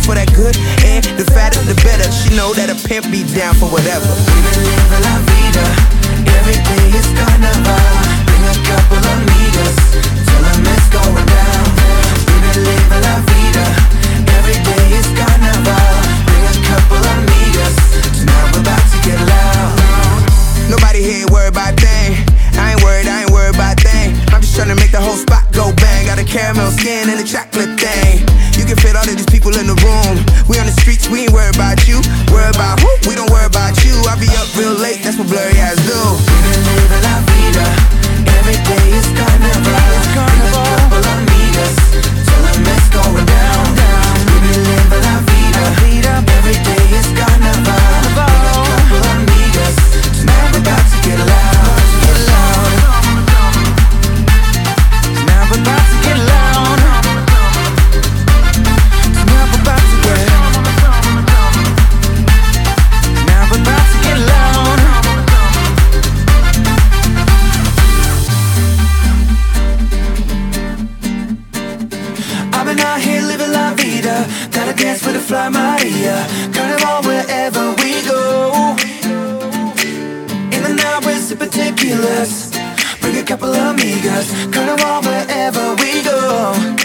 for that good, and the fatter the better. She know that a pimp be down for whatever. Viva la vida, every day is carnival. Bring a couple amigas, tell them it's going down. Viva la vida, every day is carnival. Bring a couple amigas, tonight we're about to get loud. Nobody here worried about thing. I ain't worried about thing. I'm just tryna make the whole spot go bang. Got a caramel skin and a chocolate thing. You can fit all of these people in the room. We on the streets, we ain't worried about you. Worried about who? We don't worry about you. I be up real late, that's what blurry eyes do. Viva la vida, every day is carnival. Bring a couple amigas, tell them it's going down. Viva la vida, every day is carnival. Bring a couple amigas, tonight we're about to get loud. Now we're about to get loud. Now we're about to get. Now we're about to get loud. I've been out here living la vida. Gotta dance with a fly Maria. Carnival wherever we go. In the night we're sipping tequilas. Bring a couple amigas. Carnival wherever we go.